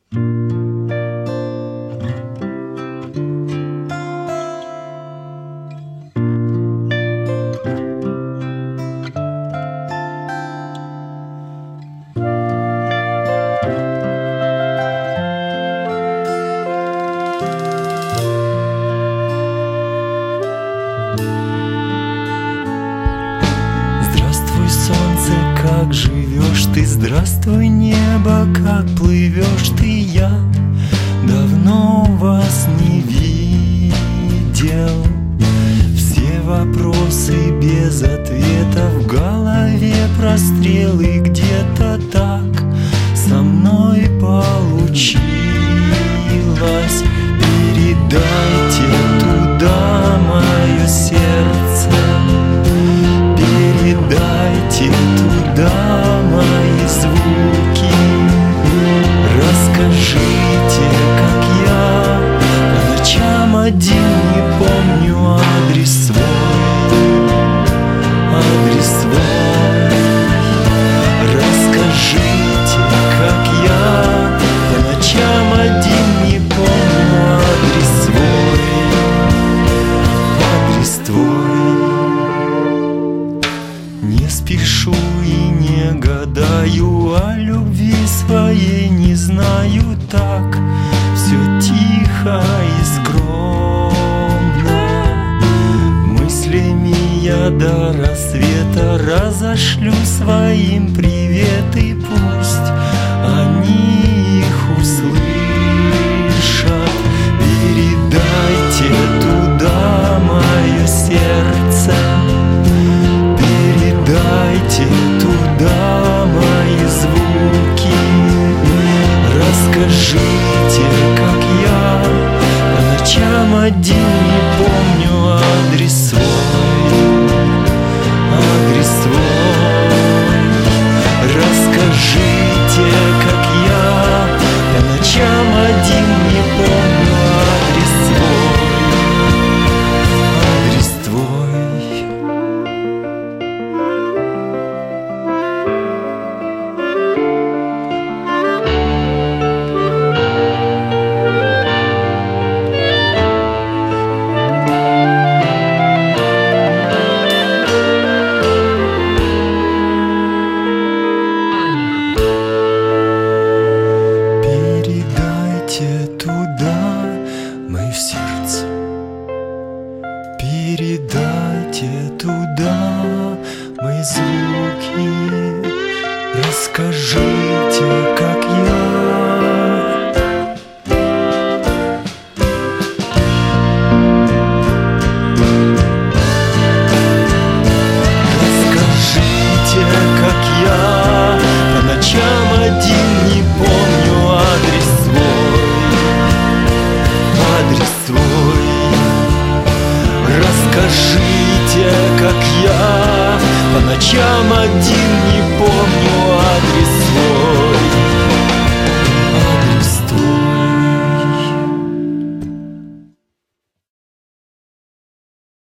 Как живешь ты, здравствуй, небо, как плывешь ты, я давно вас не видел. Все вопросы без ответа, в голове прострелы, где-то так со мной получилось. Передайте туда мое сердце, передайте туда мои звуки. Расскажите, как я по ночам один не помню адрес свой, адрес свой. Расскажите, как я по ночам один не помню адрес свой, адрес твой. Не спешу и не гадаю, о любви своей не знаю, так все тихо и скромно. Мыслями я до рассвета разошлю своим приветы